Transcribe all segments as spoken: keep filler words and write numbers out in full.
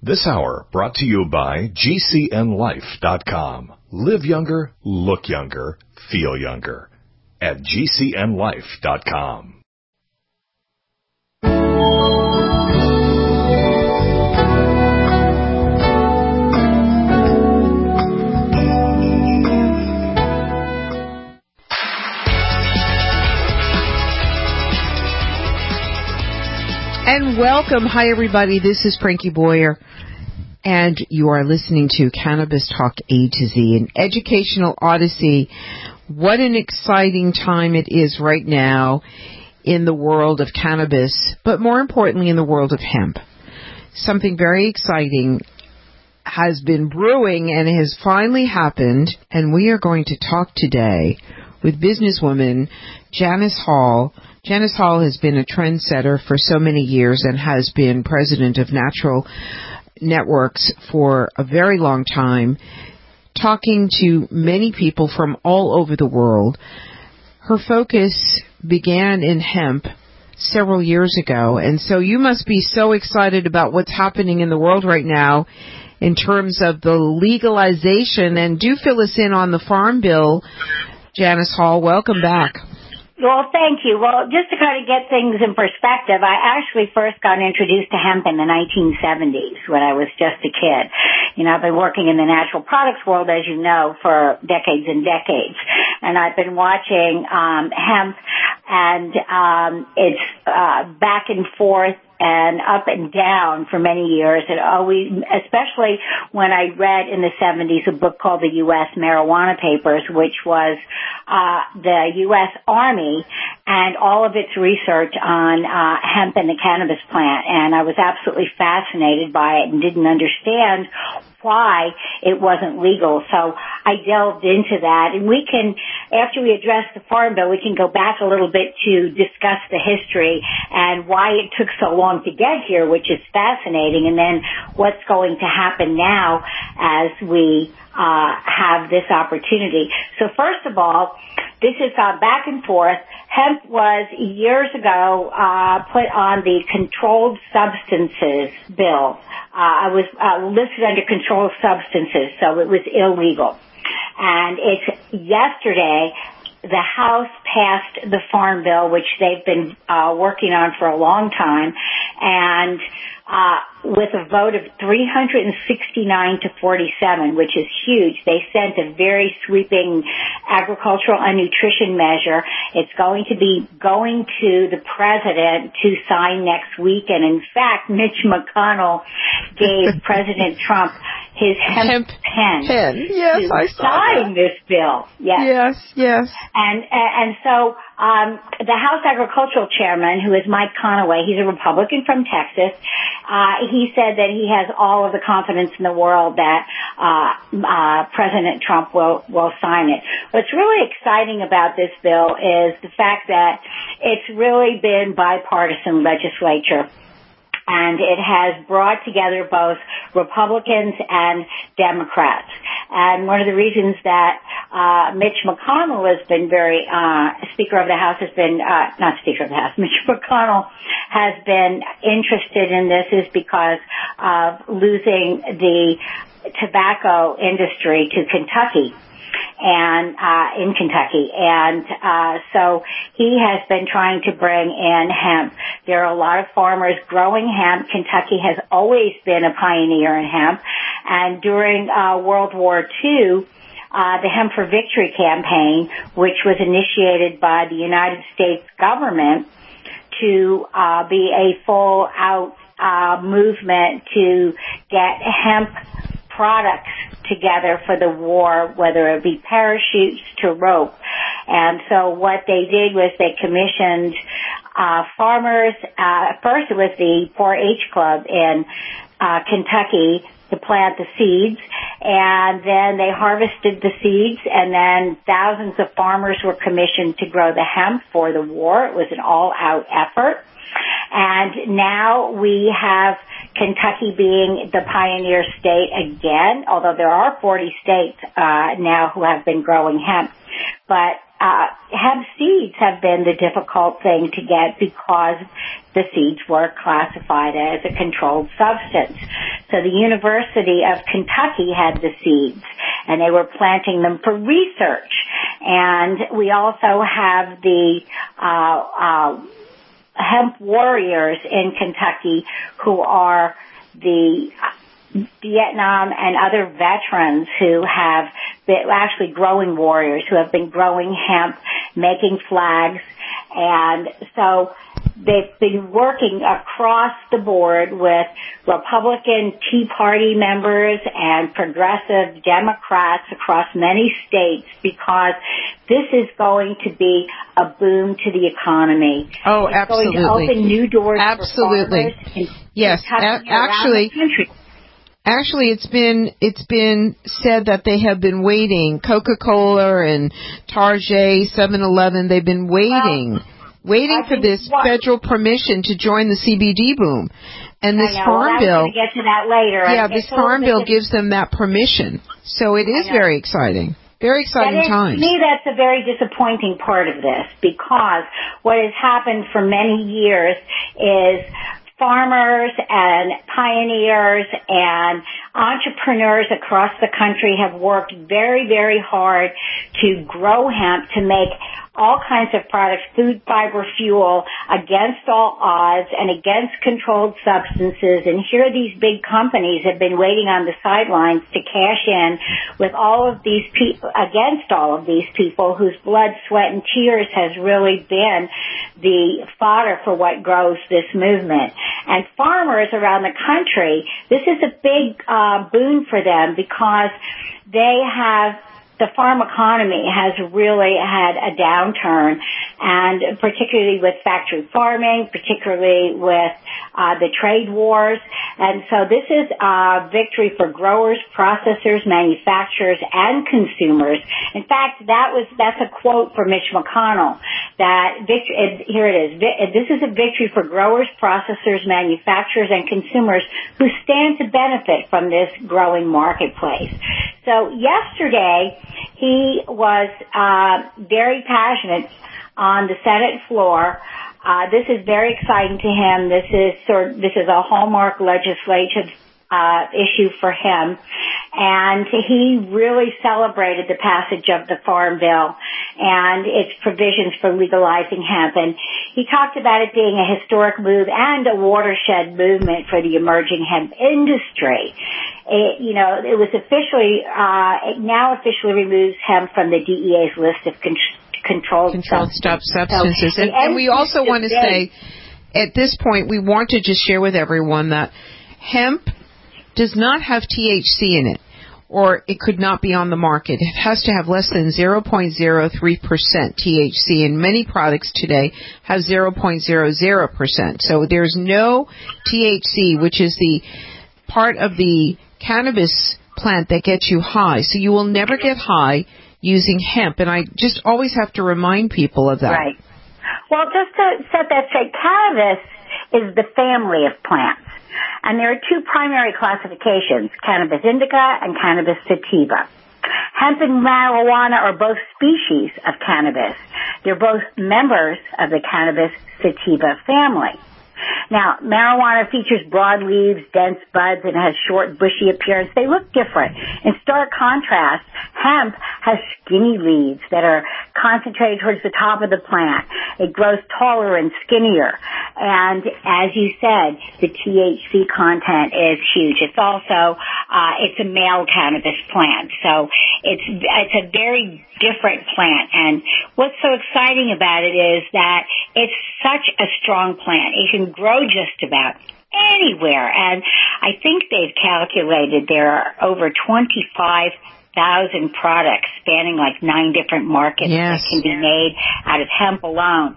This hour brought to you by G C N life dot com. Live younger, look younger, feel younger at G C N life dot com. And welcome. Hi, everybody. This is Frankie Boyer, and you are listening to Cannabis Talk A to Z, an educational odyssey. What an exciting time it is right now in the world of cannabis, but more importantly in the world of hemp. Something very exciting has been brewing and has finally happened, and we are going to talk today with businesswoman Janice Hall. Janice Hall has been a trendsetter for so many years and has been president of Natural Networks for a very long time, talking to many people from all over the world. Her focus began in hemp several years ago, and so you must be so excited about what's happening in the world right now in terms of the legalization. And do fill us in on the Farm Bill, Janice Hall. Welcome back. Well, thank you. Well, just to kind of get things in perspective, I actually first got introduced to hemp in the nineteen seventies when I was just a kid. You know, I've been working in the natural products world, as you know, for decades and decades. And I've been watching um, hemp, and um, it's uh, back and forth and up and down for many years. It always, especially when I read in the seventies a book called the U S Marijuana Papers, which was uh the U S Army and all of its research on uh hemp and the cannabis plant. And I was absolutely fascinated by it and didn't understand why it wasn't legal. So I delved into that. And we can, after we address the Farm Bill, we can go back a little bit to discuss the history and why it took so long to get here, which is fascinating, and then what's going to happen now as we uh have this opportunity. So first of all, this has gone back and forth. Hemp was years ago uh put on the Controlled Substances Bill. Uh, I was uh, listed under controlled substances, so it was illegal. And it's yesterday the House passed the Farm Bill, which they've been uh, working on for a long time, and uh, with a vote of three hundred sixty-nine to forty-seven, which is huge. They sent a very sweeping agricultural and nutrition measure. It's going to be going to the president to sign next week. And in fact, Mitch McConnell gave President Trump his hemp, hemp pen, pen. Yes, to I saw sign that. this bill. Yes, yes, yes. And and so um, the House Agricultural Chairman, who is Mike Conaway, he's a Republican from Texas. Uh, he said that he has all of the confidence in the world that uh, uh, President Trump will will sign it. What's really exciting about this bill is the fact that it's really been bipartisan legislature. And it has brought together both Republicans and Democrats. And one of the reasons that uh Mitch McConnell has been very, uh Speaker of the House has been, uh not Speaker of the House, Mitch McConnell has been interested in this is because of losing the tobacco industry to Kentucky. and uh in Kentucky. And uh so he has been trying to bring in hemp. There are a lot of farmers growing hemp. Kentucky has always been a pioneer in hemp. And during uh World War Two, uh the Hemp for Victory campaign, which was initiated by the United States government to uh be a full out uh movement to get hemp products together for the war, whether it be parachutes to rope. And so what they did was they commissioned uh farmers, uh first it was the four H Club in uh Kentucky to plant the seeds, and then they harvested the seeds, and then thousands of farmers were commissioned to grow the hemp for the war. It was an all-out effort. And now we have Kentucky being the pioneer state again, although there are forty states uh now who have been growing hemp. But uh, hemp seeds have been the difficult thing to get because the seeds were classified as a controlled substance. So the University of Kentucky had the seeds, and they were planting them for research. And we also have the uh, uh, hemp warriors in Kentucky who are the Vietnam and other veterans who have been actually growing warriors who have been growing hemp, making flags, and so they've been working across the board with Republican Tea Party members and progressive Democrats across many states because this is going to be a boom to the economy. Oh, it's absolutely. It's going to open new doors absolutely. for farmers in yes, Kentucky a- actually. around the country. Actually, it's been it's been said that they have been waiting. Coca-Cola and Target, seven eleven, they've been waiting, well, waiting I for this what, federal permission to join the C B D boom. And this I know. farm well, bill, I'm get to that later. yeah, this farm bill gives them that permission. So it is very exciting. Very exciting is, times. To me, that's a very disappointing part of this because what has happened for many years is farmers and pioneers and entrepreneurs across the country have worked very, very hard to grow hemp to make all kinds of products, food, fiber, fuel, against all odds and against controlled substances. And here these big companies have been waiting on the sidelines to cash in with all of these people, against all of these people whose blood, sweat, and tears has really been the fodder for what grows this movement. And farmers around the country, this is a big uh, boon for them because they have the farm economy has really had a downturn, and particularly with factory farming, particularly with uh, the trade wars. And so this is a victory for growers, processors, manufacturers, and consumers. In fact, that was that's a quote from Mitch McConnell. That victory, here it is. This is a victory for growers, processors, manufacturers, and consumers who stand to benefit from this growing marketplace. So yesterday, he was uh, very passionate on the Senate floor. Uh, this is very exciting to him. This is sort of, this is a hallmark legislative uh, issue for him, and he really celebrated the passage of the Farm Bill and its provisions for legalizing hemp. And he talked about it being a historic move and a watershed movement for the emerging hemp industry. It, you know, it was officially, uh, it now officially removes hemp from the D E A's list of con- controlled, controlled substances. substances. So, and, and we also want to say, at this point, we want to just share with everyone that hemp does not have T H C in it, or it could not be on the market. It has to have less than zero point zero three percent T H C, and many products today have zero point zero zero percent. So there's no T H C, which is the part of the cannabis plant that gets you high. So you will never get high using hemp, and I just always have to remind people of that. Right. Well, just to set that straight, cannabis is the family of plants. And there are two primary classifications, cannabis indica and cannabis sativa. Hemp and marijuana are both species of cannabis. They're both members of the cannabis sativa family. Now, marijuana features broad leaves, dense buds, and has short, bushy appearance. They look different. In stark contrast, hemp has skinny leaves that are concentrated towards the top of the plant. It grows taller and skinnier. And as you said, the T H C content is huge. It's also, uh, it's a male cannabis plant. So it's, it's a very different plant. And what's so exciting about it is that it's such a strong plant. It can grow just about anywhere. And I think they've calculated there are over twenty-five thousand products spanning like nine different markets yes. that can be made out of hemp alone.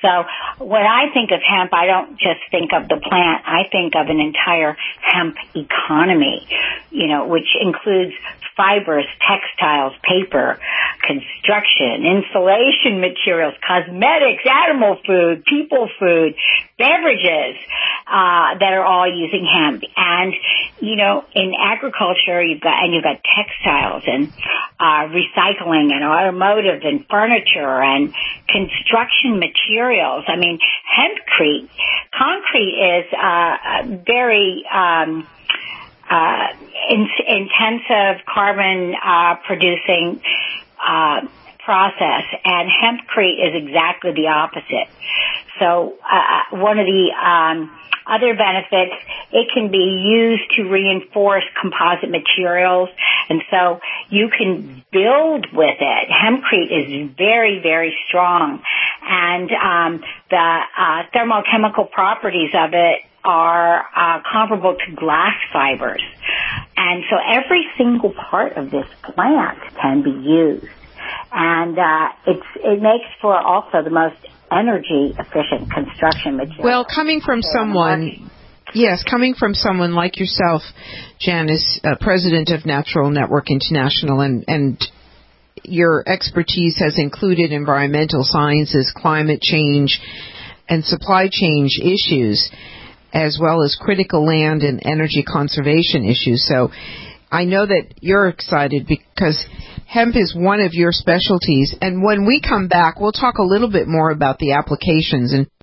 So when I think of hemp, I don't just think of the plant. I think of an entire hemp economy, you know, which includes fibers, textiles, paper, construction, insulation materials, cosmetics, animal food, people food, beverages uh, that are all using hemp. And you know, in agriculture, you've got, and you've got textiles and, uh, recycling and automotive and furniture and construction materials. I mean, hempcrete, concrete is, uh, very, um, uh, in- intensive carbon, uh, producing, uh, process, and hempcrete is exactly the opposite. So, uh, one of the, um, other benefits, it can be used to reinforce composite materials, and so you can build with it. Hempcrete is very, very strong, and um, the uh, thermochemical properties of it are uh, comparable to glass fibers. And so every single part of this plant can be used. And uh, it's, it makes for also the most energy efficient construction material. Well, coming from someone, yes, coming from someone like yourself, Janice, uh, president of Natural Network International, and, and your expertise has included environmental sciences, climate change, and supply chain issues, as well as critical land and energy conservation issues. So I know that you're excited because hemp is one of your specialties. And when we come back, we'll talk a little bit more about the applications. And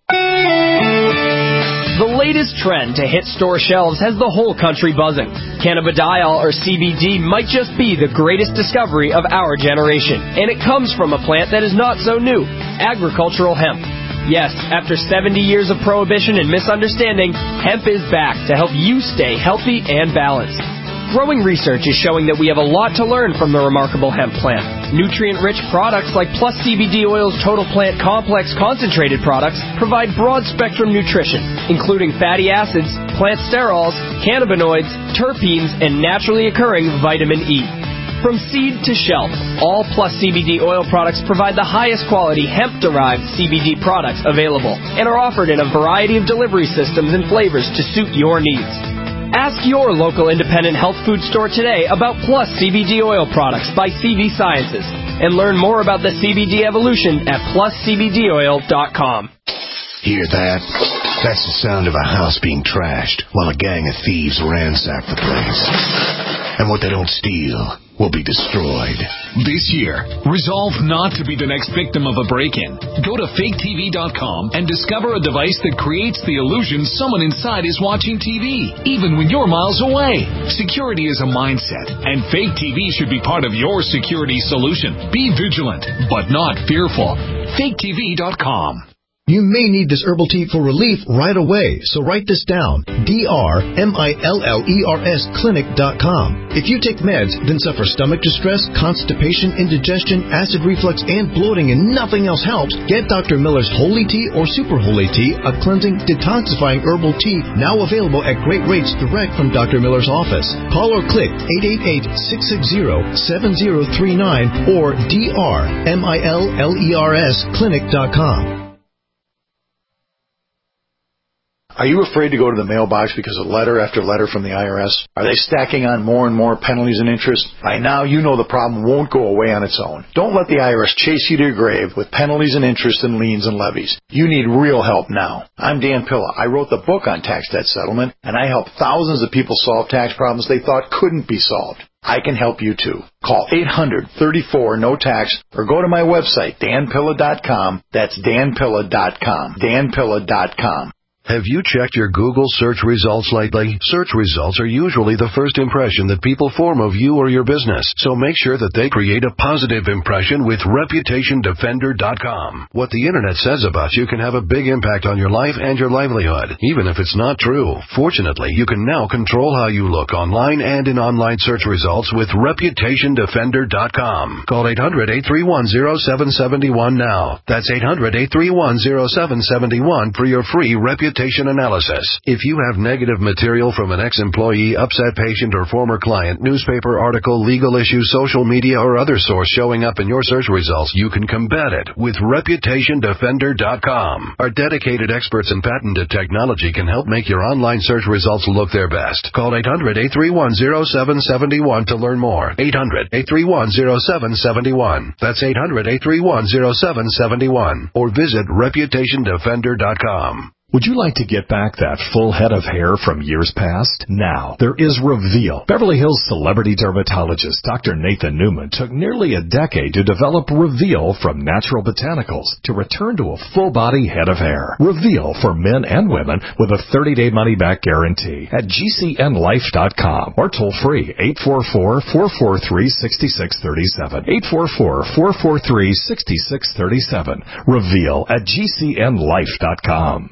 the latest trend to hit store shelves has the whole country buzzing. Cannabidiol, or C B D, might just be the greatest discovery of our generation. And it comes from a plant that is not so new, agricultural hemp. Yes, after seventy years of prohibition and misunderstanding, hemp is back to help you stay healthy and balanced. Growing research is showing that we have a lot to learn from the remarkable hemp plant. Nutrient-rich products like Plus C B D Oil's Total Plant Complex concentrated products provide broad-spectrum nutrition, including fatty acids, plant sterols, cannabinoids, terpenes, and naturally occurring vitamin E. From seed to shelf, all Plus C B D Oil products provide the highest quality hemp-derived C B D products available and are offered in a variety of delivery systems and flavors to suit your needs. Ask your local independent health food store today about Plus C B D Oil products by C V Sciences and learn more about the C B D evolution at plus c b d oil dot com. Hear that? That's the sound of a house being trashed while a gang of thieves ransack the place. And what they don't steal will be destroyed. This year, resolve not to be the next victim of a break-in. Go to fake t v dot com and discover a device that creates the illusion someone inside is watching T V, even when you're miles away. Security is a mindset, and Fake T V should be part of your security solution. Be vigilant, but not fearful. fake t v dot com. You may need this herbal tea for relief right away, so write this down. D R M I L L E R S clinic dot com. If you take meds, then suffer stomach distress, constipation, indigestion, acid reflux, and bloating, and nothing else helps, get Doctor Miller's Holy Tea or Super Holy Tea, a cleansing, detoxifying herbal tea now available at great rates direct from Doctor Miller's office. Call or click eight eight eight, six six zero, seven zero three nine or D R M I L L E R S clinic dot com. Are you afraid to go to the mailbox because of letter after letter from the I R S? Are they stacking on more and more penalties and interest? By now, you know the problem won't go away on its own. Don't let the I R S chase you to your grave with penalties and interest and liens and levies. You need real help now. I'm Dan Pilla. I wrote the book on tax debt settlement, and I help thousands of people solve tax problems they thought couldn't be solved. I can help you too. Call eight hundred, thirty-four, no tax or go to my website, dan pilla dot com. That's dan pilla dot com. dan pilla dot com. Have you checked your Google search results lately? Search results are usually the first impression that people form of you or your business, so make sure that they create a positive impression with reputation defender dot com. What the Internet says about you can have a big impact on your life and your livelihood, even if it's not true. Fortunately, you can now control how you look online and in online search results with reputation defender dot com. Call eight hundred, eight three one, zero seven seven one now. That's eight hundred, eight three one, zero seven seven one for your free reputation analysis. If you have negative material from an ex-employee, upset patient, or former client, newspaper article, legal issue, social media, or other source showing up in your search results, you can combat it with reputation defender dot com. Our dedicated experts in patented technology can help make your online search results look their best. Call eight hundred, eight three one, zero seven seven one to learn more. eight hundred, eight three one, zero seven seven one. That's eight hundred, eight three one, zero seven seven one. Or visit reputation defender dot com. Would you like to get back that full head of hair from years past? Now, there is Reveal. Beverly Hills celebrity dermatologist Doctor Nathan Newman took nearly a decade to develop Reveal from natural botanicals to return to a full-body head of hair. Reveal for men and women with a thirty-day money-back guarantee at G C N life dot com or toll-free eight four four, four four three, six six three seven. eight four four, four four three, six six three seven. Reveal at G C N life dot com.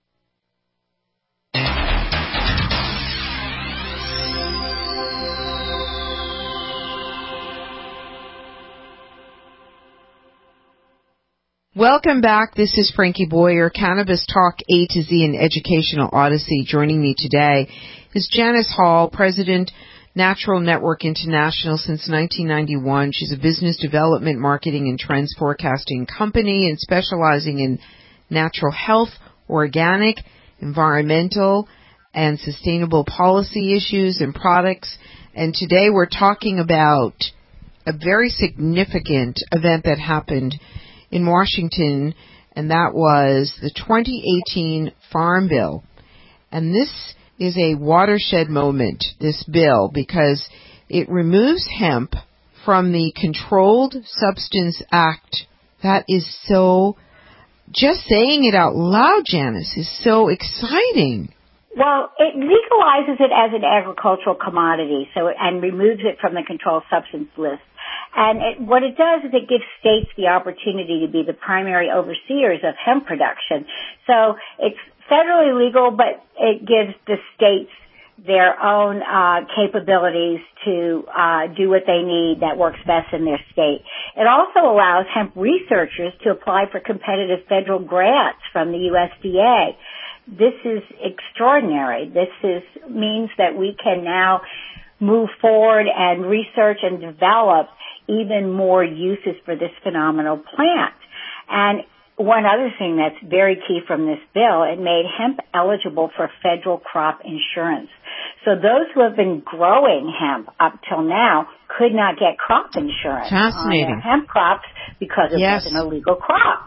Welcome back. This is Frankie Boyer, Cannabis Talk A to Z and Educational Odyssey. Joining me today is Janice Hall, President, Natural Network International since nineteen ninety-one. She's a business development, marketing, and trends forecasting company and specializing in natural health, organic, environmental, and sustainable policy issues and products. And today we're talking about a very significant event that happened in Washington, and that was the twenty eighteen Farm Bill. And this is a watershed moment, this bill, because it removes hemp from the Controlled Substance Act. That is so, just saying it out loud, Janice, is so exciting. Well, it legalizes it as an agricultural commodity, so and removes it from the controlled substance list. And it, what it does is it gives states the opportunity to be the primary overseers of hemp production. So it's federally legal, but it gives the states their own uh, capabilities to uh, do what they need that works best in their state. It also allows hemp researchers to apply for competitive federal grants from the U S D A. This is extraordinary. This is means that we can now move forward and research and develop even more uses for this phenomenal plant. And one other thing that's very key from this bill, it made hemp eligible for federal crop insurance. So those who have been growing hemp up till now could not get crop insurance Fascinating. on their hemp crops because it Yes. was an illegal crop.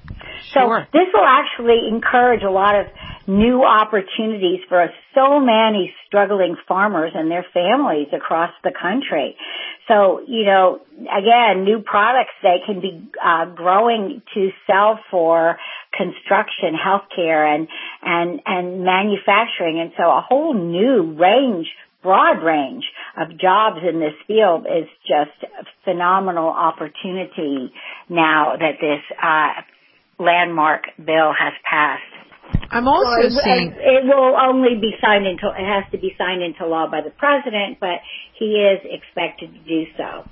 Sure. So this will actually encourage a lot of new opportunities for so many struggling farmers and their families across the country. So, you know, again, new products they can be uh, growing to sell for construction, healthcare, and and and manufacturing, and so a whole new range, broad range of jobs in this field is just a phenomenal opportunity now that this uh, landmark bill has passed. I'm also so it, seeing it will only be signed into it has to be signed into law by the president, but he is expected to do so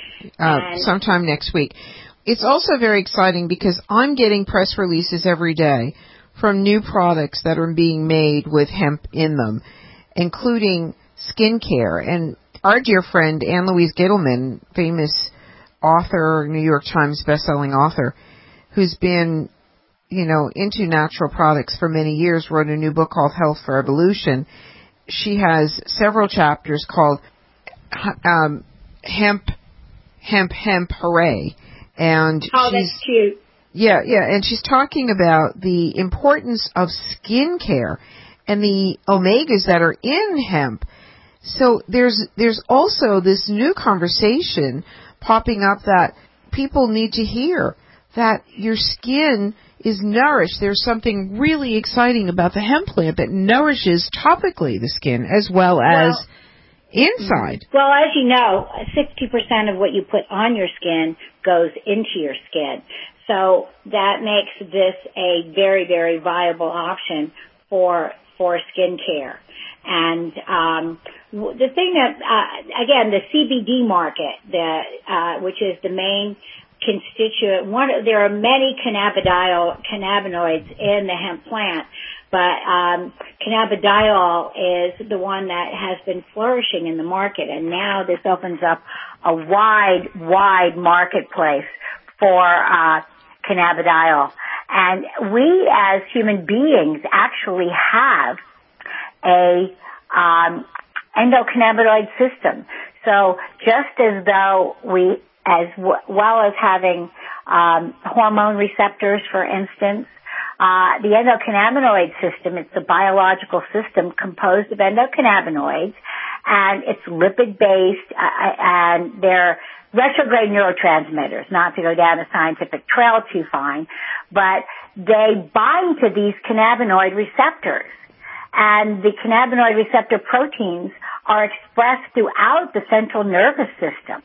uh, sometime next week. It's also very exciting because I'm getting press releases every day from new products that are being made with hemp in them, including skincare. And our dear friend Ann Louise Gittleman, famous author, New York Times bestselling author, who's been you know, into natural products for many years, wrote a new book called Health for Evolution. She has several chapters called um, Hemp, Hemp, Hemp, Hooray. And oh, she's, that's cute. Yeah, yeah, and she's talking about the importance of skin care and the omegas that are in hemp. So there's there's also this new conversation popping up that people need to hear, that your skin is nourished. There's something really exciting about the hemp plant that nourishes topically the skin as well as well, inside. Well, as you know, sixty percent of what you put on your skin goes into your skin. So that makes this a very, very viable option for for skin care. And um, the thing that, uh, again, the C B D market, the uh, which is the main constituent. One, there are many cannabidiol cannabinoids in the hemp plant, but um, cannabidiol is the one that has been flourishing in the market, and now this opens up a wide, wide marketplace for uh, cannabidiol. And we, as human beings, actually have a um, endocannabinoid system. So just as though we as w- well as having um, hormone receptors, for instance, Uh, the endocannabinoid system, it's a biological system composed of endocannabinoids, and it's lipid-based, uh, and they're retrograde neurotransmitters, not to go down a scientific trail too fine, but they bind to these cannabinoid receptors. And the cannabinoid receptor proteins are expressed throughout the central nervous system.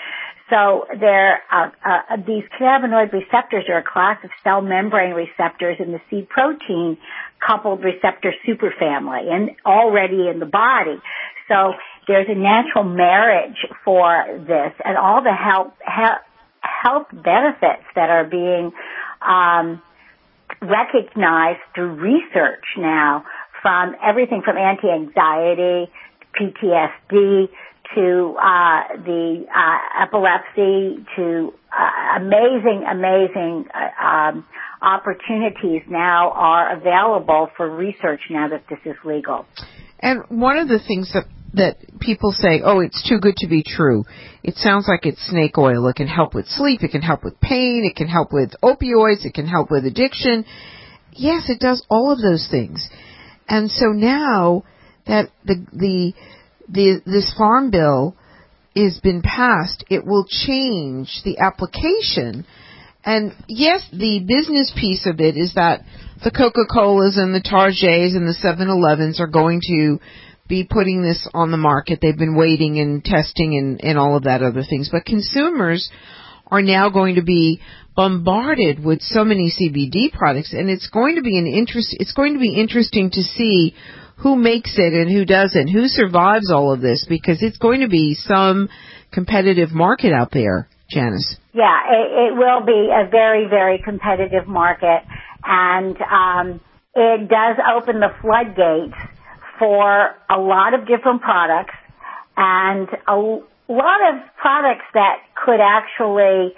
So they're, uh, uh, these cannabinoid receptors are a class of cell membrane receptors in the C protein coupled receptor superfamily and already in the body. So there's a natural marriage for this and all the health, health, health benefits that are being, um, recognized through research now, from everything from anti-anxiety, P T S D, to uh, the uh, epilepsy, to uh, amazing, amazing uh, um, opportunities now are available for research now that this is legal. And one of the things that that people say, oh, it's too good to be true. It sounds like it's snake oil. It can help with sleep. It can help with pain. It can help with opioids. It can help with addiction. Yes, it does all of those things. And so now that the the the this farm bill has been passed, it will change the application. And yes, the business piece of it is that the Coca-Colas and the Targets and the seven elevens are going to be putting this on the market. They've been waiting and testing and, and all of that other things. But consumers are now going to be bombarded with so many C B D products, and it's going to be an interest. It's going to be interesting to see who makes it and who doesn't, who survives all of this, because it's going to be some competitive market out there, Janice. Yeah, it, it will be a very, very competitive market, and um, it does open the floodgates for a lot of different products and a lot of products that could actually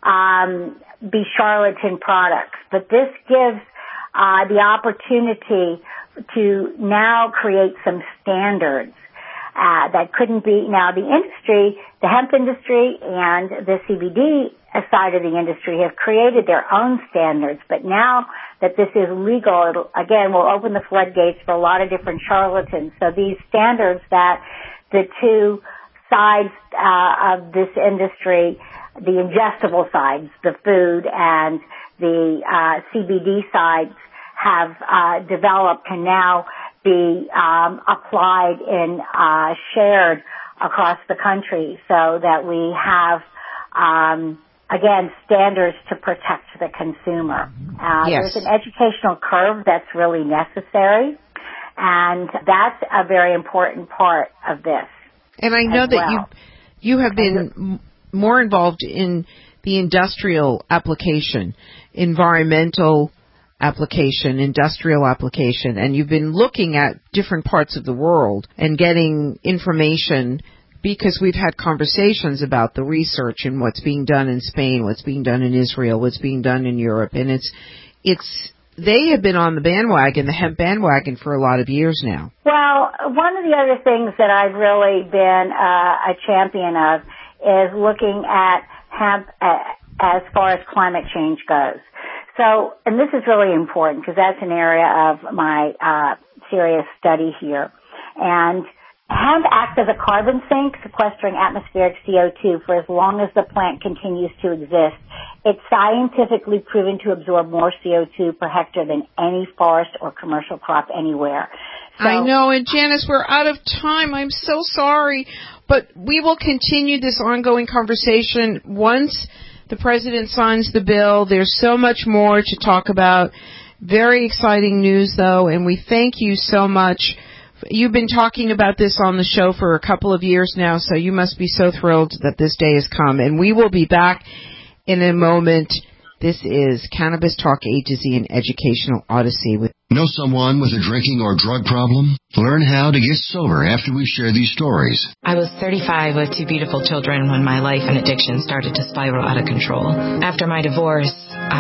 um, be charlatan products. But this gives uh, the opportunity to now create some standards uh, that couldn't be. Now, the industry, the hemp industry and the C B D side of the industry have created their own standards, but now that this is legal, it'll, again, will open the floodgates for a lot of different charlatans. So these standards that the two sides uh, of this industry, the ingestible sides, the food, and the uh, C B D sides have uh, developed, can now be um, applied and uh, shared across the country, so that we have um, again, standards to protect the consumer. Uh, yes. There's an educational curve that's really necessary, and that's a very important part of this. And I know that well. you you have been m- more involved in the industrial application, environmental application, industrial application, and you've been looking at different parts of the world and getting information, because we've had conversations about the research and what's being done in Spain, what's being done in Israel, what's being done in Europe. And it's, it's, they have been on the bandwagon, the hemp bandwagon, for a lot of years now. Well, one of the other things that I've really been uh, a champion of is looking at hemp uh, as far as climate change goes. So, and this is really important because that's an area of my uh, serious study here. And hemp acts as a carbon sink, sequestering atmospheric C O two for as long as the plant continues to exist. It's scientifically proven to absorb more C O two per hectare than any forest or commercial crop anywhere. So, I know, and Janice, we're out of time. I'm so sorry. But we will continue this ongoing conversation once the President signs the bill. There's so much more to talk about. Very exciting news, though, and we thank you so much. You've been talking about this on the show for a couple of years now, so you must be so thrilled that this day has come. And we will be back in a moment. This is Cannabis Talk A to Z, an educational odyssey. With Know someone with a drinking or drug problem? Learn how to get sober after we share these stories. I was thirty-five with two beautiful children when my life and addiction started to spiral out of control. After my divorce, I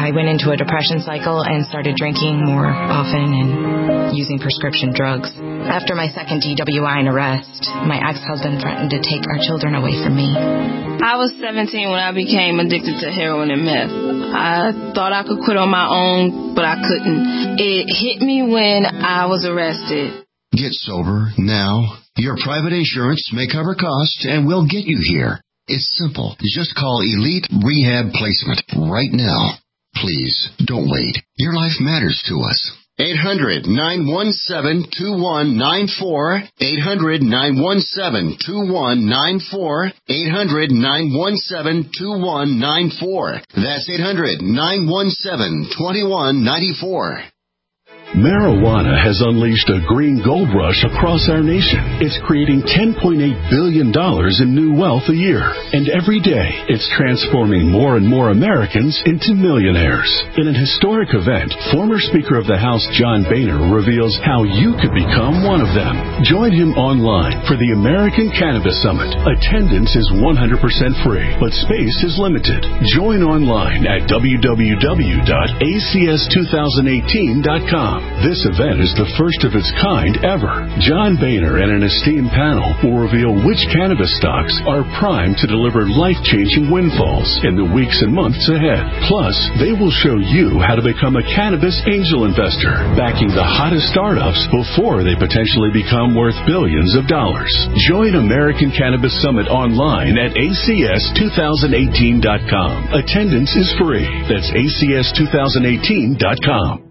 I went into a depression cycle and started drinking more often and using prescription drugs. After my second D W I and arrest, my ex-husband threatened to take our children away from me. I was seventeen when I became addicted to heroin and meth. I thought I could quit on my own, but I couldn't. It hit me when I was arrested. Get sober now. Your private insurance may cover costs and will get you here. It's simple. Just call Elite Rehab Placement right now. Please, don't wait. Your life matters to us. eight hundred, nine one seven, two one nine four. eight hundred, nine one seven, two one nine four. eight hundred, nine one seven, two one nine four. That's eight hundred, nine one seven, two one nine four. Marijuana has unleashed a green gold rush across our nation. It's creating ten point eight billion dollars in new wealth a year. And every day, it's transforming more and more Americans into millionaires. In an historic event, former Speaker of the House John Boehner reveals how you could become one of them. Join him online for the American Cannabis Summit. Attendance is one hundred percent free, but space is limited. Join online at w w w dot a c s two thousand eighteen dot com. This event is the first of its kind ever. John Boehner and an esteemed panel will reveal which cannabis stocks are primed to deliver life-changing windfalls in the weeks and months ahead. Plus, they will show you how to become a cannabis angel investor, backing the hottest startups before they potentially become worth billions of dollars. Join American Cannabis Summit online at a c s two thousand eighteen dot com. Attendance is free. That's a c s two thousand eighteen dot com.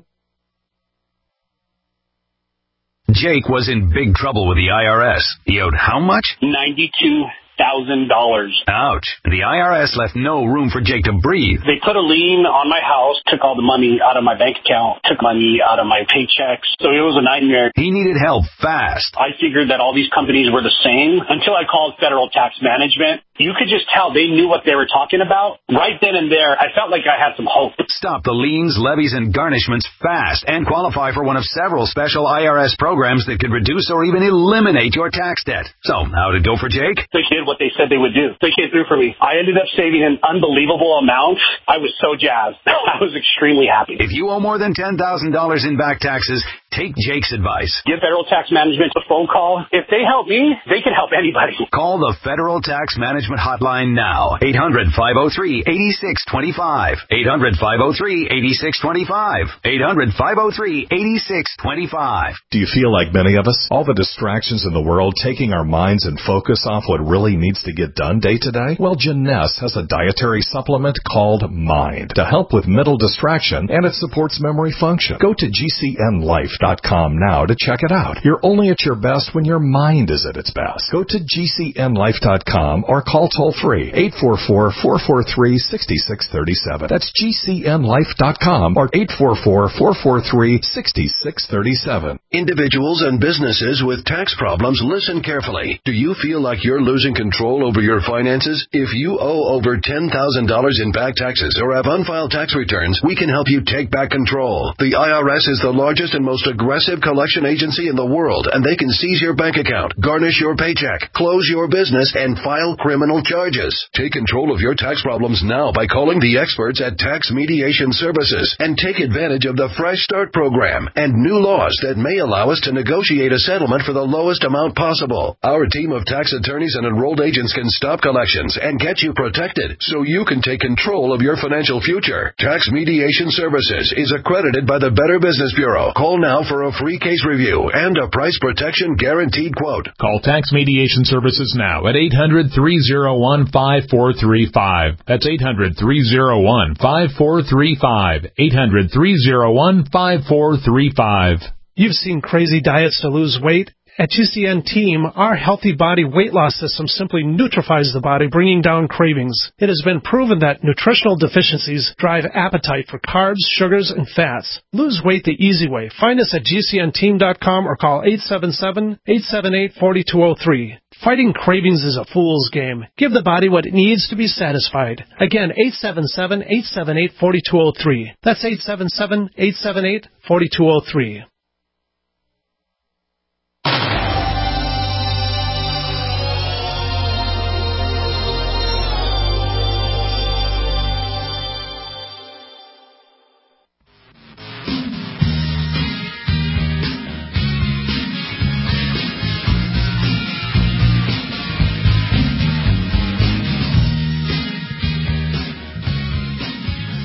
Jake was in big trouble with the I R S. He owed how much? ninety-two thousand dollars. Ouch. The I R S left no room for Jake to breathe. They put a lien on my house, took all the money out of my bank account, took money out of my paychecks. So it was a nightmare. He needed help fast. I figured that all these companies were the same until I called Federal Tax Management. You could just tell they knew what they were talking about. Right then and there, I felt like I had some hope. Stop the liens, levies, and garnishments fast and qualify for one of several special I R S programs that could reduce or even eliminate your tax debt. So, how'd it go for Jake? They did what they said they would do. They came through for me. I ended up saving an unbelievable amount. I was so jazzed. I was extremely happy. If you owe more than ten thousand dollars in back taxes, take Jake's advice. Give Federal Tax Management a phone call. If they help me, they can help anybody. Call the Federal Tax Management Hotline now. eight hundred, five oh three, eight six two five. eight hundred, five oh three, eight six two five. eight hundred, five oh three, eight six two five. Do you feel like many of us? All the distractions in the world taking our minds and focus off what really needs to get done day to day? Well, Jeunesse has a dietary supplement called Mind to help with mental distraction, and it supports memory function. Go to g c n life dot com now to check it out. You're only at your best when your mind is at its best. Go to g c n life dot com or call toll-free eight four four, four four three, six six three seven. That's g c n life dot com or eight four four, four four three, six six three seven. Individuals and businesses with tax problems, listen carefully. Do you feel like you're losing control over your finances? If you owe over ten thousand dollars in back taxes or have unfiled tax returns, we can help you take back control. The I R S is the largest and most aggressive collection agency in the world, and they can seize your bank account, garnish your paycheck, close your business, and file criminal charges. Take control of your tax problems now by calling the experts at Tax Mediation Services and take advantage of the Fresh Start program and new laws that may allow us to negotiate a settlement for the lowest amount possible. Our team of tax attorneys and enrolled agents can stop collections and get you protected so you can take control of your financial future. Tax Mediation Services is accredited by the Better Business Bureau. Call now for a free case review and a price protection guaranteed quote. Call Tax Mediation Services now at eight hundred, three oh one, five four three five. That's eight hundred, three oh one, five four three five. eight hundred, three oh one, five four three five. You've seen crazy diets to lose weight. At G C N Team, our Healthy Body Weight Loss System simply neutralizes the body, bringing down cravings. It has been proven that nutritional deficiencies drive appetite for carbs, sugars, and fats. Lose weight the easy way. Find us at g c n team dot com or call eight seven seven, eight seven eight, four two zero three. Fighting cravings is a fool's game. Give the body what it needs to be satisfied. Again, eight seven seven, eight seven eight, four two zero three. That's eight seven seven, eight seven eight, four two zero three.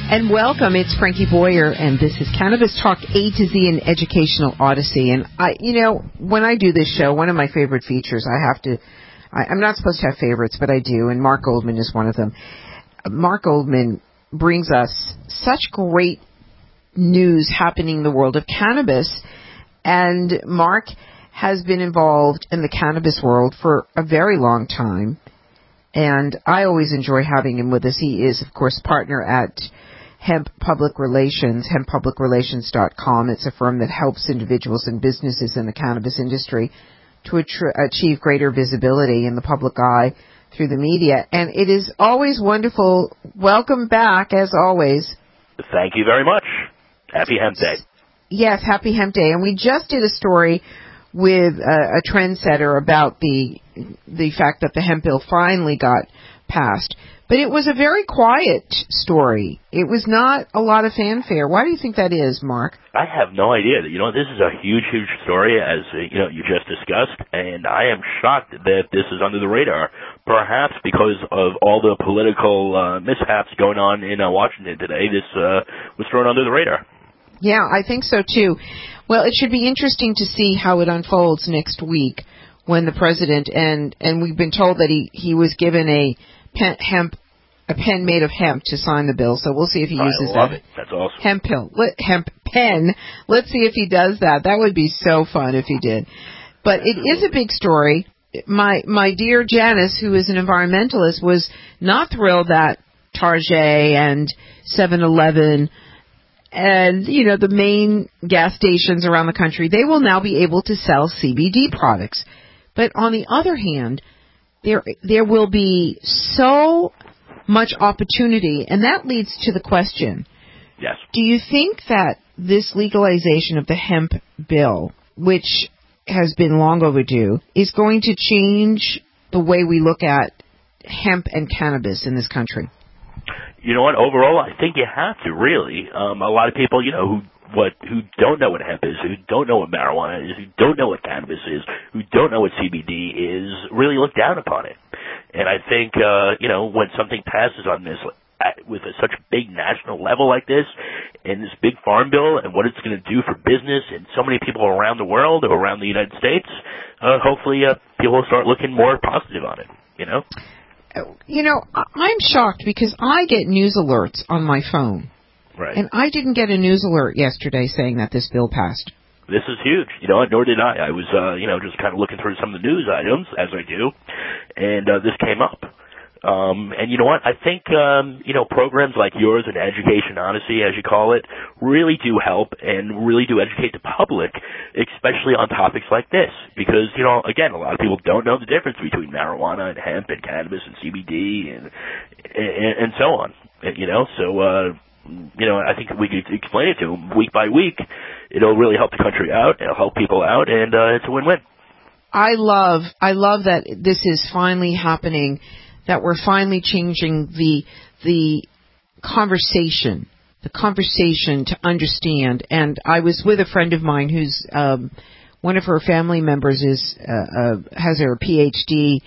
And welcome, it's Frankie Boyer, and this is Cannabis Talk A to Z, an educational odyssey. And I, you know, when I do this show, one of my favorite features, I have to, I, I'm not supposed to have favorites, but I do, and Mark Goldman is one of them. Mark Goldman brings us such great news happening in the world of cannabis, and Mark has been involved in the cannabis world for a very long time, and I always enjoy having him with us. He is, of course, partner at Hemp Public Relations, hemp public relations dot com. It's a firm that helps individuals and businesses in the cannabis industry to attri- achieve greater visibility in the public eye through the media. And it is always wonderful. Welcome back, as always. Thank you very much. Happy Hemp Day. Yes, happy Hemp Day. And we just did a story with a, a trendsetter about the the fact that the hemp bill finally got passed. But it was a very quiet story. It was not a lot of fanfare. Why do you think that is, Mark? I have no idea. You know, this is a huge, huge story, as uh, you know, you just discussed, and I am shocked that this is under the radar. Perhaps because of all the political uh, mishaps going on in uh, Washington today, this uh, was thrown under the radar. Yeah, I think so too. Well, it should be interesting to see how it unfolds next week when the president, and and we've been told that he he was given a pen, hemp a pen made of hemp to sign the bill. So we'll see if he uses I love that. it. That's awesome. Hemp pill, Let, hemp pen. Let's see if he does that. That would be so fun if he did. But it is a big story. My my dear Janice, who is an environmentalist, was not thrilled that Target and seven eleven and, you know, the main gas stations around the country, they will now be able to sell C B D products. But on the other hand, there there will be so much opportunity, and that leads to the question. Yes. Do you think that this legalization of the hemp bill, which has been long overdue, is going to change the way we look at hemp and cannabis in this country? You know what? Overall, I think you have to, really. Um, a lot of people, you know, who what who don't know what hemp is, who don't know what marijuana is, who don't know what cannabis is, who don't know what C B D is, really look down upon it. And I think, uh, you know, when something passes on this, with a, such a big national level like this, and this big farm bill, and what it's going to do for business and so many people around the world or around the United States, uh, hopefully uh, people will start looking more positive on it, you know? You know, I'm shocked because I get news alerts on my phone. Right. And I didn't get a news alert yesterday saying that this bill passed. This is huge, you know, nor did I. I was, uh, you know, just kind of looking through some of the news items, as I do, and uh, this came up. Um, and you know what? I think, um, you know, programs like yours and Education Odyssey, as you call it, really do help and really do educate the public, especially on topics like this. Because, you know, again, a lot of people don't know the difference between marijuana and hemp and cannabis and C B D and and, and so on, you know, so, uh, you know, I think we could explain it to them week by week. It'll really help the country out. It'll help people out, and uh, it's a win-win. I love, I love that this is finally happening, that we're finally changing the the conversation, the conversation to understand. And I was with a friend of mine who's um, one of her family members is uh, uh, has her P H D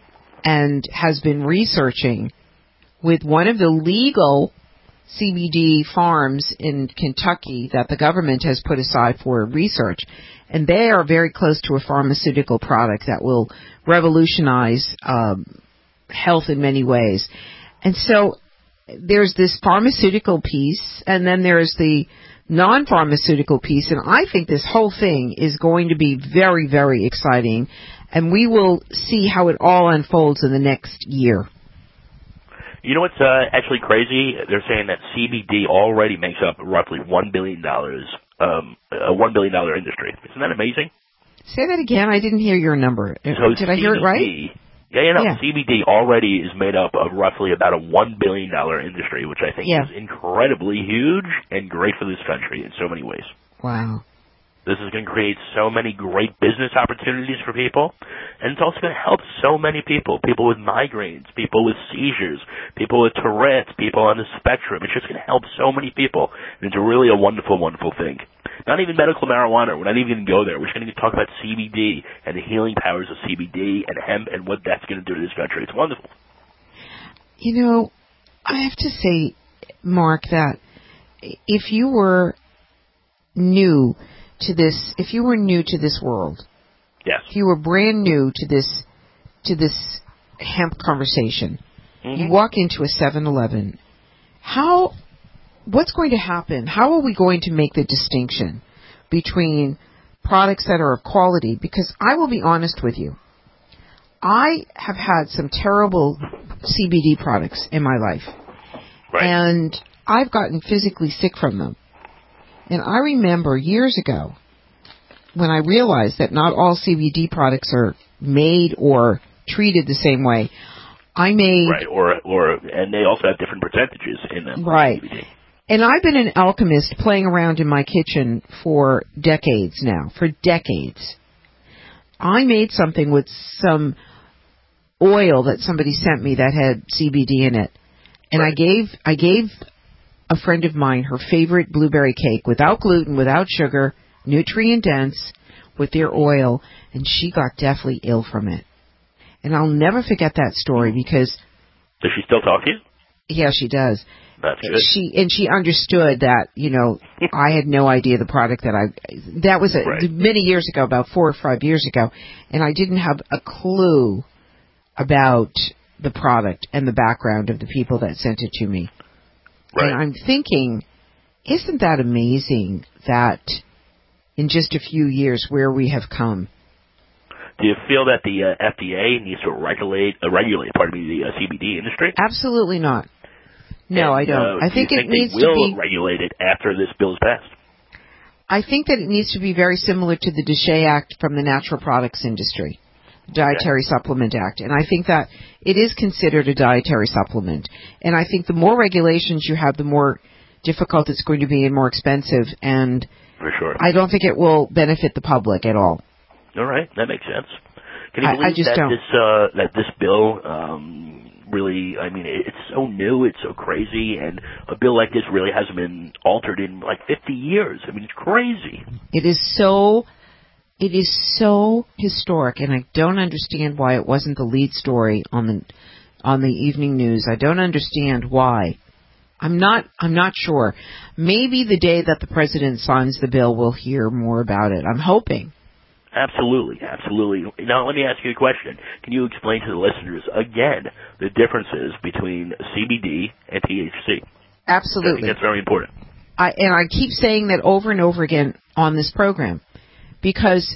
and has been researching with one of the legal C B D farms in Kentucky that the government has put aside for research. And they are very close to a pharmaceutical product that will revolutionize um, health in many ways. And so there's this pharmaceutical piece, and then there's the non-pharmaceutical piece. And I think this whole thing is going to be very, very exciting. And we will see how it all unfolds in the next year. You know what's uh, actually crazy? They're saying that C B D already makes up roughly one billion dollars, um, a one billion dollars industry. Isn't that amazing? Say that again. I didn't hear your number. So Did I hear it right? Yeah, you know, yeah. C B D already is made up of roughly about a one billion dollars industry, which I think yeah. is incredibly huge and great for this country in so many ways. Wow. This is going to create so many great business opportunities for people, and it's also going to help so many people, people with migraines, people with seizures, people with Tourette's, people on the spectrum. It's just going to help so many people, and it's really a wonderful, wonderful thing. Not even medical marijuana. We're not even going to go there. We're just going to talk about C B D and the healing powers of C B D and hemp and what that's going to do to this country. It's wonderful. You know, I have to say, Mark, that if you were new to this, if you were new to this world, yes, if you were brand new to this to this hemp conversation, mm-hmm. you walk into a seven eleven, how, what's going to happen? How are we going to make the distinction between products that are of quality? Because I will be honest with you, I have had some terrible C B D products in my life, right. and I've gotten physically sick from them. And I remember years ago when I realized that not all C B D products are made or treated the same way. I made right, or or and they also have different percentages in them. Right. C B D. And I've been an alchemist playing around in my kitchen for decades now, for decades. I made something with some oil that somebody sent me that had C B D in it. And right. I gave I gave a friend of mine her favorite blueberry cake without gluten, without sugar, nutrient dense, with their oil, and she got deathly ill from it. And I'll never forget that story because... Does she still talk to you? Yeah, she does. That's good. She and she understood that, you know, I had no idea the product that I... That was a, right. many years ago, about four or five years ago, and I didn't have a clue about the product and the background of the people that sent it to me. Right. And I'm thinking, isn't that amazing that in just a few years where we have come? Do you feel that the uh, F D A needs to regulate, uh, regulate, pardon me, the uh, C B D industry? Absolutely not. No, and, I don't. Uh, I think, do you it think needs they will to be regulate it after this bill is passed. I think that it needs to be very similar to the DSHEA Act from the natural products industry, Dietary okay. Supplement Act. And I think that it is considered a dietary supplement. And I think the more regulations you have, the more difficult it's going to be and more expensive. And for sure. I don't think it will benefit the public at all. All right, that makes sense. Can you I, believe I just that don't. this uh, that this bill um, really? I mean, it's so new, it's so crazy, and a bill like this really hasn't been altered in like fifty years. I mean, it's crazy. It is so. It is so historic, and I don't understand why it wasn't the lead story on the on the evening news. I don't understand why. I'm not. I'm not sure. Maybe the day that the president signs the bill, we'll hear more about it. I'm hoping. Absolutely, absolutely. Now, let me ask you a question. Can you explain to the listeners, again, the differences between C B D and T H C? Absolutely. I think that's very important. I, and I keep saying that over and over again on this program, because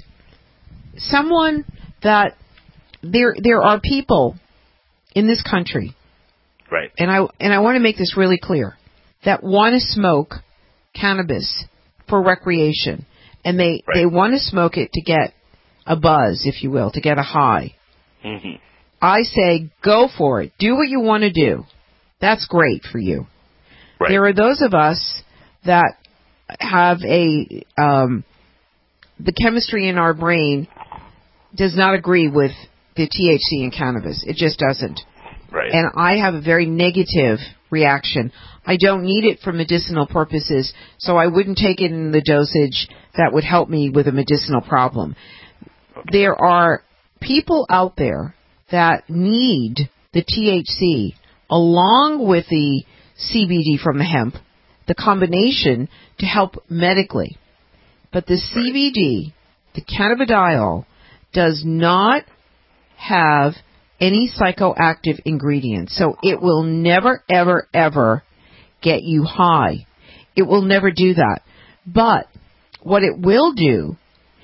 someone that, there there are people in this country, right? And I, and I want to make this really clear, that want to smoke cannabis for recreation. And they, right. they want to smoke it to get a buzz, if you will, to get a high. Mm-hmm. I say, go for it. Do what you want to do. That's great for you. Right. There are those of us that have a, um, the chemistry in our brain does not agree with the T H C in cannabis. It just doesn't. Right. And I have a very negative reaction. I don't need it for medicinal purposes, so I wouldn't take it in the dosage that would help me with a medicinal problem. Okay. There are people out there that need the T H C along with the C B D from the hemp, the combination, to help medically. But the C B D, the cannabidiol, does not have any psychoactive ingredients. So it will never, ever, ever get you high. It will never do that. But what it will do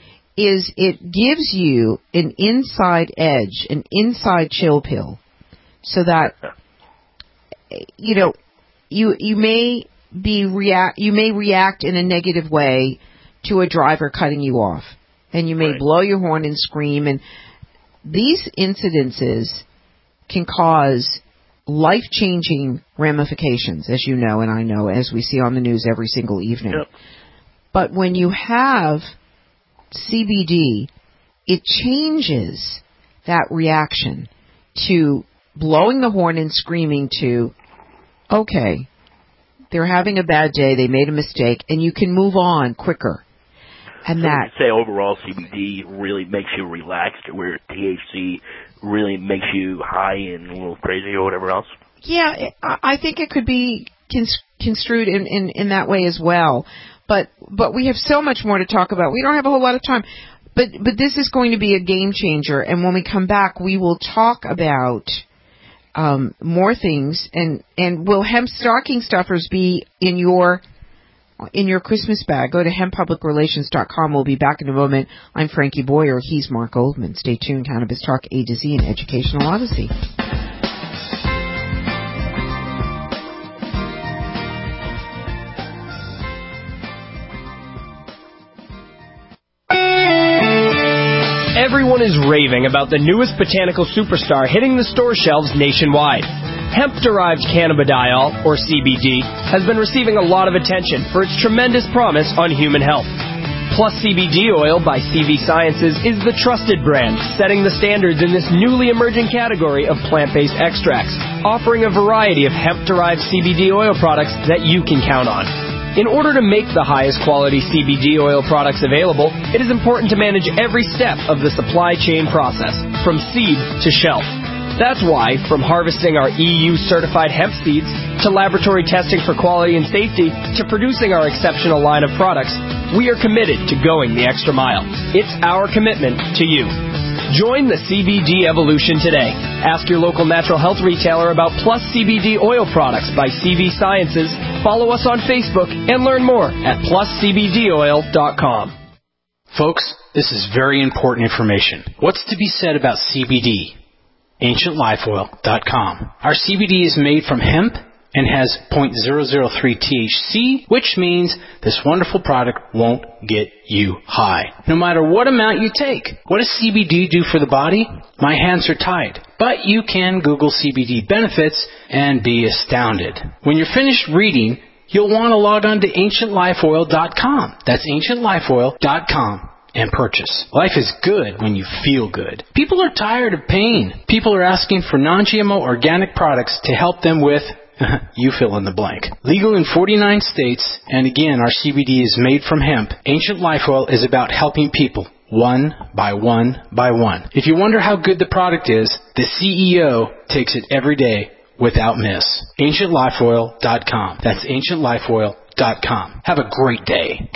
is it gives you an inside edge, an inside chill pill, so that, you know, you you may be react you may react in a negative way to a driver cutting you off, and you may right. blow your horn and scream, and these incidences can cause life-changing ramifications, as you know and I know, as we see on the news every single evening. Yep. But when you have C B D, it changes that reaction to blowing the horn and screaming to, okay, they're having a bad day, they made a mistake, and you can move on quicker. And so that, you could say overall C B D really makes you relaxed, where T H C really makes you high and a little crazy or whatever else? Yeah, I think it could be cons- construed in, in, in that way as well. But but we have so much more to talk about. We don't have a whole lot of time. But but this is going to be a game changer. And when we come back, we will talk about um, more things. And, and will hemp stocking stuffers be in your in your Christmas bag? Go to hemp public relations dot com. We'll be back in a moment. I'm Frankie Boyer. He's Mark Goldman. Stay tuned. Cannabis Talk A to Z, an educational odyssey. Everyone is raving about the newest botanical superstar hitting the store shelves nationwide. Hemp-derived cannabidiol, or C B D, has been receiving a lot of attention for its tremendous promise on human health. Plus C B D oil by C V Sciences is the trusted brand, setting the standards in this newly emerging category of plant-based extracts, offering a variety of hemp-derived C B D oil products that you can count on. In order to make the highest quality C B D oil products available, it is important to manage every step of the supply chain process, from seed to shelf. That's why, from harvesting our E U-certified hemp seeds, to laboratory testing for quality and safety, to producing our exceptional line of products, we are committed to going the extra mile. It's our commitment to you. Join the C B D evolution today. Ask your local natural health retailer about Plus C B D oil products by C V Sciences. Follow us on Facebook and learn more at plus c b d oil dot com. Folks, this is very important information. What's to be said about C B D? ancient life oil dot com. Our C B D is made from hemp and has zero point zero zero three T H C, which means this wonderful product won't get you high, no matter what amount you take. What does C B D do for the body? My hands are tied. But you can Google C B D benefits and be astounded. When you're finished reading, you'll want to log on to ancient life oil dot com. That's ancient life oil dot com. And purchase. Life is good when you feel good. People are tired of pain. People are asking for non-G M O organic products to help them with, you fill in the blank. Legal in forty-nine states, and again, our C B D is made from hemp. Ancient Life Oil is about helping people, one by one by one. If you wonder how good the product is, the C E O takes it every day without miss. ancient life oil dot com. That's ancient life oil dot com. Have a great day.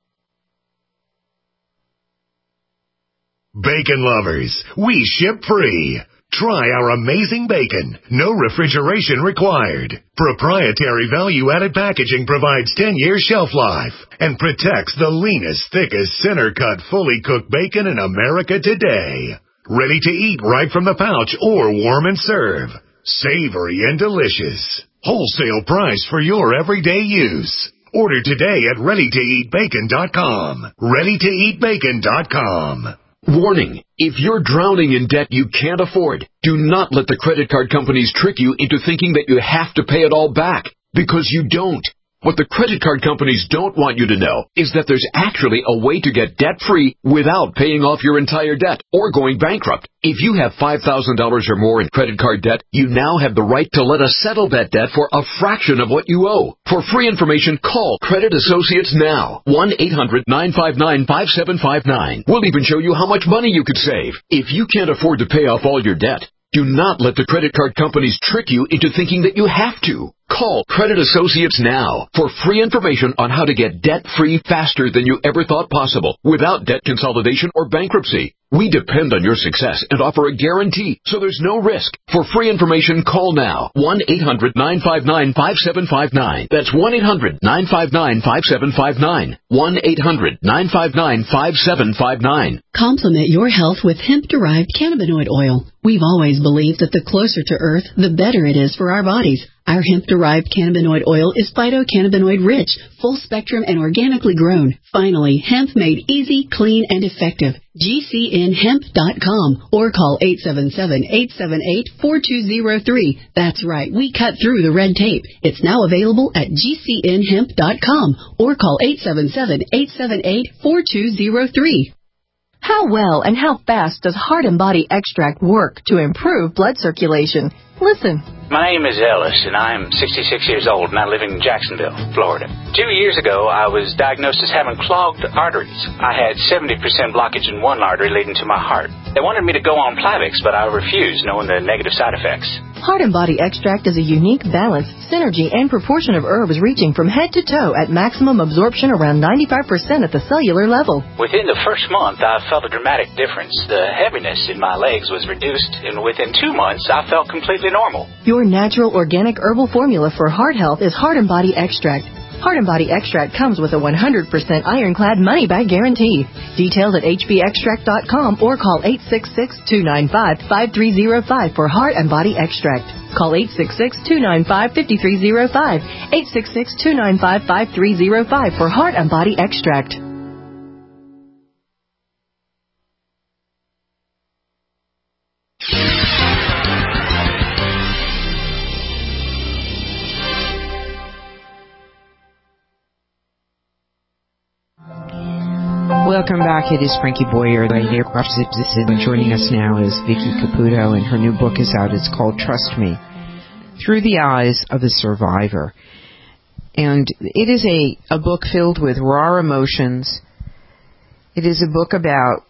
Bacon lovers, we ship free. Try our amazing bacon. No refrigeration required. Proprietary value-added packaging provides ten years shelf life and protects the leanest, thickest, center-cut, fully cooked bacon in America today. Ready to eat right from the pouch or warm and serve. Savory and delicious. Wholesale price for your everyday use. Order today at ready to eat bacon dot com. ready to eat bacon dot com. Warning, if you're drowning in debt you can't afford, do not let the credit card companies trick you into thinking that you have to pay it all back, because you don't. What the credit card companies don't want you to know is that there's actually a way to get debt-free without paying off your entire debt or going bankrupt. If you have five thousand dollars or more in credit card debt, you now have the right to let us settle that debt for a fraction of what you owe. For free information, call Credit Associates now. one eight hundred nine five nine five seven five nine. We'll even show you how much money you could save. If you can't afford to pay off all your debt, do not let the credit card companies trick you into thinking that you have to. Call Credit Associates now for free information on how to get debt-free faster than you ever thought possible without debt consolidation or bankruptcy. We depend on your success and offer a guarantee, so there's no risk. For free information, call now. one eight hundred nine five nine five seven five nine. That's one eight hundred nine five nine five seven five nine. one eight hundred nine five nine five seven five nine. Complement your health with hemp-derived cannabinoid oil. We've always believed that the closer to Earth, the better it is for our bodies. Our hemp-derived cannabinoid oil is phytocannabinoid-rich, full-spectrum, and organically grown. Finally, hemp made easy, clean, and effective. G C N hemp dot com or call eight seven seven, eight seven eight, four two zero three. That's right, we cut through the red tape. It's now available at G C N hemp dot com or call eight seven seven, eight seven eight, four two zero three. How well and how fast does Heart and Body Extract work to improve blood circulation? Listen. My name is Ellis, and I'm sixty-six years old, and I live in Jacksonville, Florida. Two years ago, I was diagnosed as having clogged arteries. I had seventy percent blockage in one artery leading to my heart. They wanted me to go on Plavix, but I refused, knowing the negative side effects. Heart and Body Extract is a unique balance, synergy, and proportion of herbs reaching from head to toe at maximum absorption around ninety-five percent at the cellular level. Within the first month, I felt a dramatic difference. The heaviness in my legs was reduced, and within two months, I felt completely normal. Your natural organic herbal formula for heart health is Heart and Body Extract. Heart and Body Extract comes with a one hundred percent ironclad money-back guarantee. Details at h b extract dot com or call eight six six, two nine five, five three zero five for Heart and Body Extract. Call eight six six, two nine five, five three zero five, eight six six, two nine five, five three zero five for Heart and Body Extract. Welcome back. It is Frankie Boyer right here. Joining us now is Vicky Caputo, and her new book is out. It's called Trust Me, Through the Eyes of a Survivor. And it is a, a book filled with raw emotions. It is a book about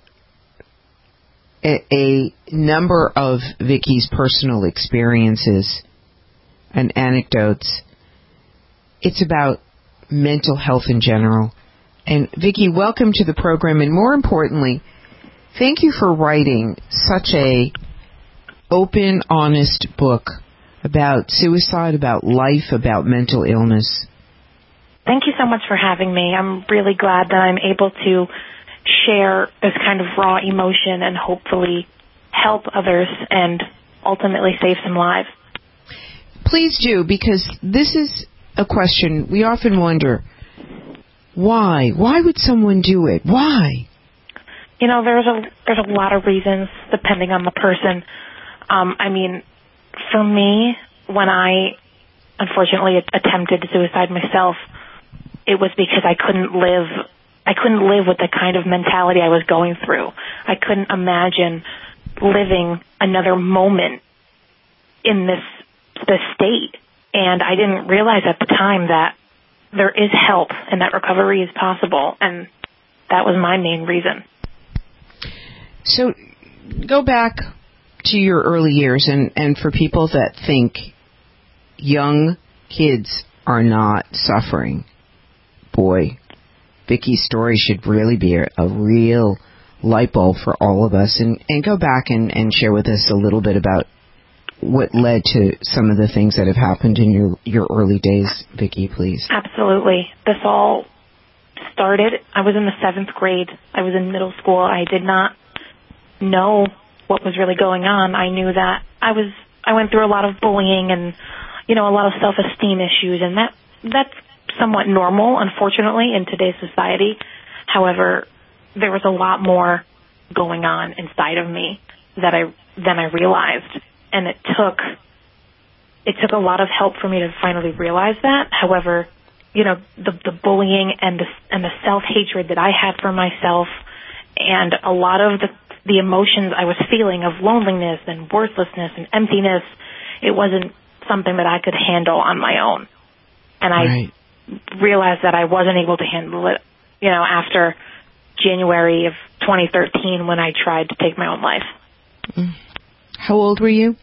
a, a number of Vicky's personal experiences and anecdotes. It's about mental health in general. And Vicky, welcome to the program, and more importantly, thank you for writing such a open, honest book about suicide, about life, about mental illness. Thank you so much for having me. I'm really glad that I'm able to share this kind of raw emotion and hopefully help others and ultimately save some lives. Please do, because this is a question we often wonder. Why? Why would someone do it? Why? You know, there's a there's a lot of reasons depending on the person. Um, I mean, for me, when I unfortunately attempted suicide myself, it was because I couldn't live. I couldn't live with the kind of mentality I was going through. I couldn't imagine living another moment in this this state, and I didn't realize at the time that there is help and that recovery is possible, and that was my main reason. So go back to your early years, and, and for people that think young kids are not suffering, boy, Vicky's story should really be a, a real light bulb for all of us. And, and go back and, and share with us a little bit about what led to some of the things that have happened in your, your early days, Vicky, please. Absolutely. This all started, I was in the seventh grade. I was in middle school. I did not know what was really going on. I knew that I was, I went through a lot of bullying and, you know, a lot of self-esteem issues, and that, that's somewhat normal, unfortunately, in today's society. However, there was a lot more going on inside of me that I, than I realized. And it took it took a lot of help for me to finally realize that. However, you know, the the bullying and the and the self-hatred that I had for myself, and a lot of the the emotions I was feeling of loneliness and worthlessness and emptiness, it wasn't something that I could handle on my own. And I right. realized that I wasn't able to handle it, you know, after January of twenty thirteen when I tried to take my own life. Mm. How old were you?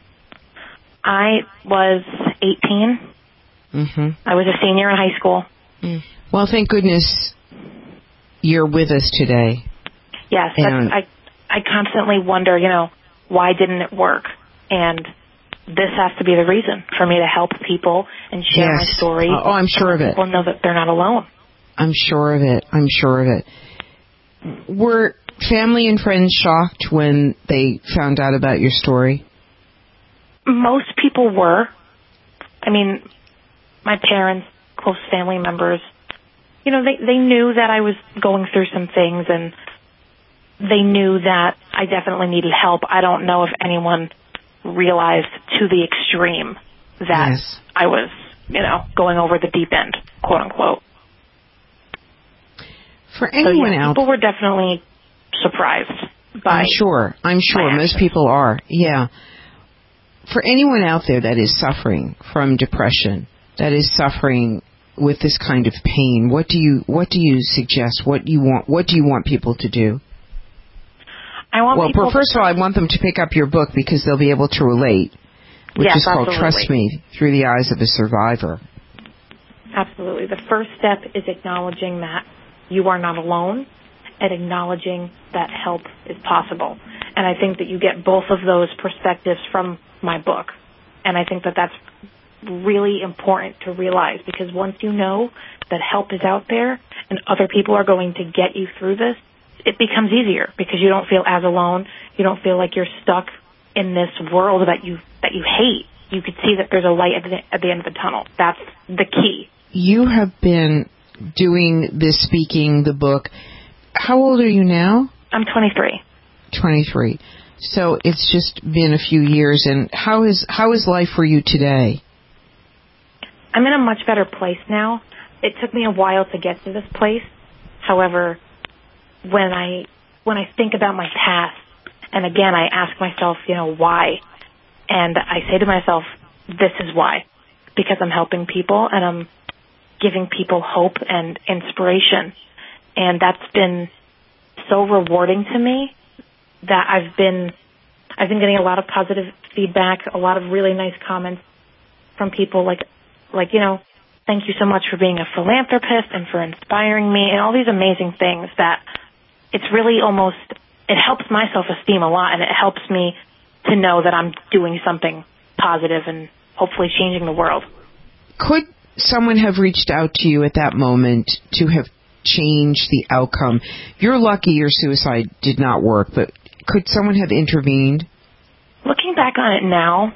I was eighteen. Mm-hmm. I was a senior in high school. Mm. Well, thank goodness you're with us today. Yes, that's, I I constantly wonder, you know, why didn't it work? And this has to be the reason for me to help people and share yes. my story. Oh, I'm sure of it. People know that they're not alone. I'm sure of it. I'm sure of it. Were family and friends shocked when they found out about your story? Most people were. I mean, my parents, close family members, you know, they, they knew that I was going through some things, and they knew that I definitely needed help. I don't know if anyone realized to the extreme that yes. I was, you know, going over the deep end, quote unquote. For anyone so, yeah, else, people were definitely surprised by. I'm sure. I'm sure most people are. Yeah. For anyone out there that is suffering from depression, that is suffering with this kind of pain, what do you what do you suggest? What you want? What do you want people to do? I want well, people first to... of all, I want them to pick up your book because they'll be able to relate. which yes, is called absolutely. Trust Me, Through the Eyes of a Survivor. Absolutely. The first step is acknowledging that you are not alone and acknowledging that help is possible. And I think that you get both of those perspectives from my book. And I think that that's really important to realize, because once you know that help is out there and other people are going to get you through this, it becomes easier because you don't feel as alone. You don't feel like you're stuck in this world that you that you hate. You could see that there's a light at the, at the end of the tunnel. That's the key. You have been doing this speaking, the book. How old are you now? I'm twenty-three. twenty-three. So it's just been a few years. And how is how is life for you today? I'm in a much better place now. It took me a while to get to this place. However, when I when I think about my past, and again, I ask myself, you know, why? And I say to myself, this is why. Because I'm helping people and I'm giving people hope and inspiration. And that's been so rewarding to me that I've been I've been getting a lot of positive feedback, a lot of really nice comments from people like, like you know, thank you so much for being a philanthropist and for inspiring me and all these amazing things that it's really almost, it helps my self-esteem a lot, and it helps me to know that I'm doing something positive and hopefully changing the world. Could someone have reached out to you at that moment to have changed the outcome? You're lucky your suicide did not work, but could someone have intervened? Looking back on it now,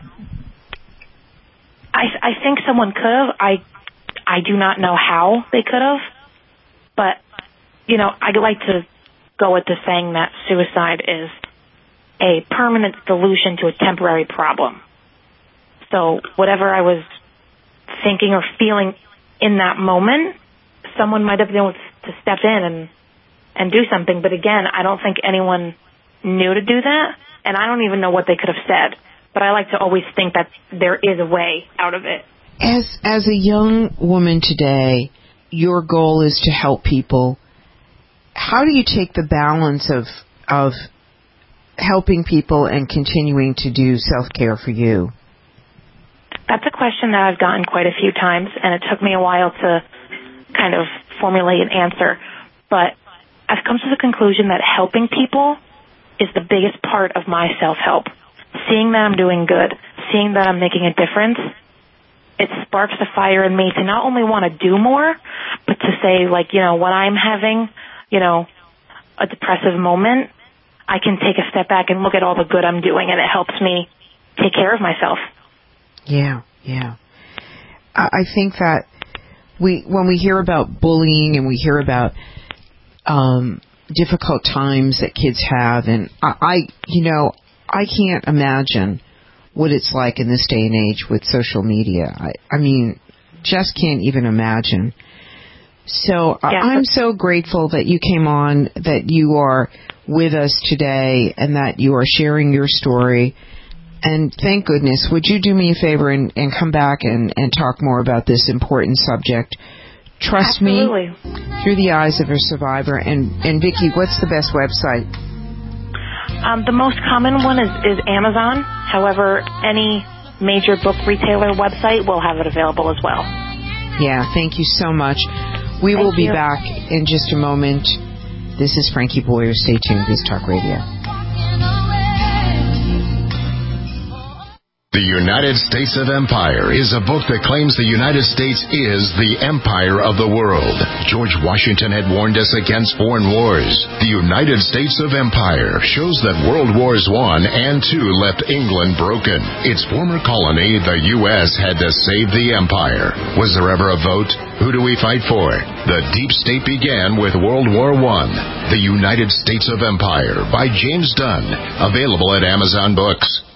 I, I think someone could have. I, I do not know how they could have, but, you know, I'd like to go with the saying that suicide is a permanent solution to a temporary problem. So whatever I was thinking or feeling in that moment, someone might have been able to step in and, and do something. But again, I don't think anyone knew to do that, and I don't even know what they could have said. But I like to always think that there is a way out of it. As as a young woman today, your goal is to help people. How do you take the balance of of helping people and continuing to do self-care for you? That's a question that I've gotten quite a few times, and it took me a while to kind of formulate an answer. But I've come to the conclusion that helping people is the biggest part of my self-help. Seeing that I'm doing good, seeing that I'm making a difference, it sparks the fire in me to not only want to do more, but to say, like, you know, when I'm having, you know, a depressive moment, I can take a step back and look at all the good I'm doing, and it helps me take care of myself. Yeah, yeah. I think that we, when we hear about bullying and we hear about um, difficult times that kids have, and I, I, you know, I can't imagine what it's like in this day and age with social media. I, I mean, just can't even imagine. So yeah. I'm so grateful that you came on, that you are with us today, and that you are sharing your story. And thank goodness, would you do me a favor and, and come back and, and talk more about this important subject? Trust Absolutely. Me, Through the Eyes of a Survivor. And, and Vicki, what's the best website? Um, the most common one is, is Amazon. However, any major book retailer website will have it available as well. Yeah, thank you so much. We thank will be you. back in just a moment. This is Frankie Boyer. Stay tuned. Biz Talk Radio. The United States of Empire is a book that claims the United States is the empire of the world. George Washington had warned us against foreign wars. The United States of Empire shows that World Wars One and Two left England broken. Its former colony, the U S, had to save the empire. Was there ever a vote? Who do we fight for? The deep state began with World War One. The United States of Empire by James Dunn. Available at Amazon Books.